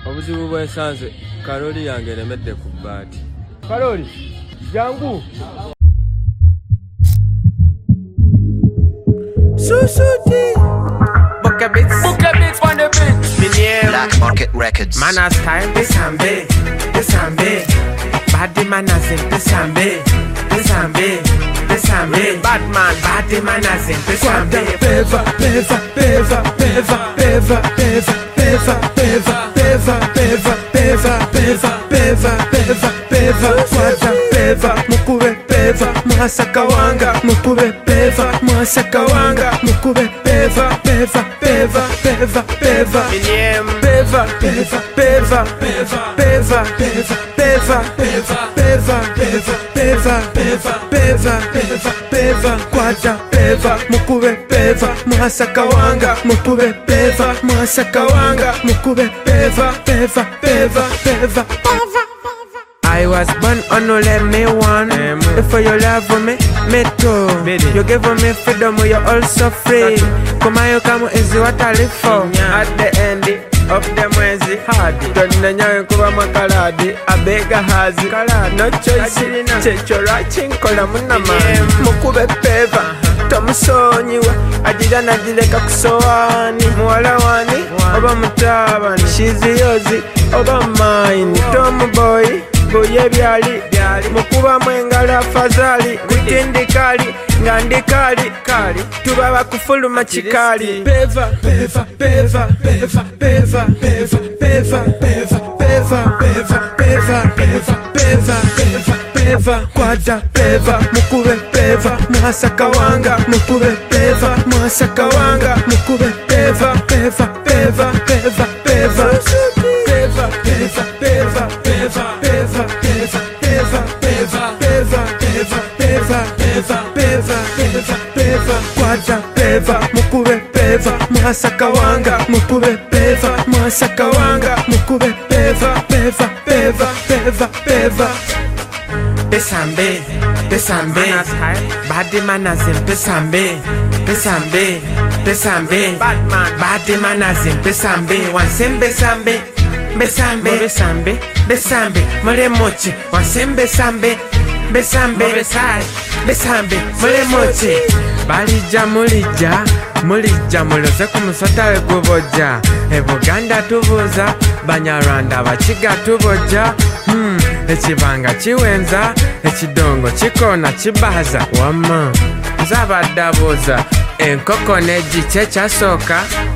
Obuzibu bw'ensanze Karoli yange eremedde ku bbaati. Karoli, jangu. Susuti. Buka beats on the beat. Black Market Records. Manas time, Desambe. Bad manas in Desambe. Batman, bad manas in Desambe. Peva, mukube peva, masaka wanga, mukube peva, masaka wanga, mukube peva, peva, peva, peva, peva, peva, peva, peva, peva, peva, peva, peva, peva, peva, kwata peva, mukube peva, masaka wanga, mukube peva, masaka wanga, mukube peva, peva, peva, peva. I was born on no let me one. Before you love for me too. You give me freedom, you're also free. Come on, you come is what I live for. At the end of the mwezi hadi Tonna nyawe kuba makaladi Abega hazi no choice Chechora chinkola munamani Mukube peva Tomusonyiwa Ajira najileka kusowani Muwala wani Oba mutabani Shizi yozi Oba maini Tomu boy Boye byali Mukuba mwengala fazali Kutindikali Ngandikali Tuba bakufuluma chikali Peva, peva, peva, peva, peva, peva, peva, peva, peva, peva, peva, peva, peva, peva, peva, kwata peva, mukube peva, masaka wanga, mukube peva, masaka wanga, mukube peva, peva, peva, peva, peva, peva, peva, peva, peva, peva, peva, peva, peva, peva, peva, peva, peva, peva, peva, kwata peva, mukube peva, masaka wanga, mukube peva, masaka wanga, mukube peva, peva, peva, peva, peva. Desambe Bad manas in Desambe Batman Bad manas in Desambe Wansem Besambe Mole mochi Wansem Besambe Mole mochi Mulija muloze kumusota wekuboja Ebuganda tubuza Banyarwanda bachiga tuboja Echibanga chiwenza Echidongo chikona chibaza Wama Zabadabuza Enkoko neji checha soka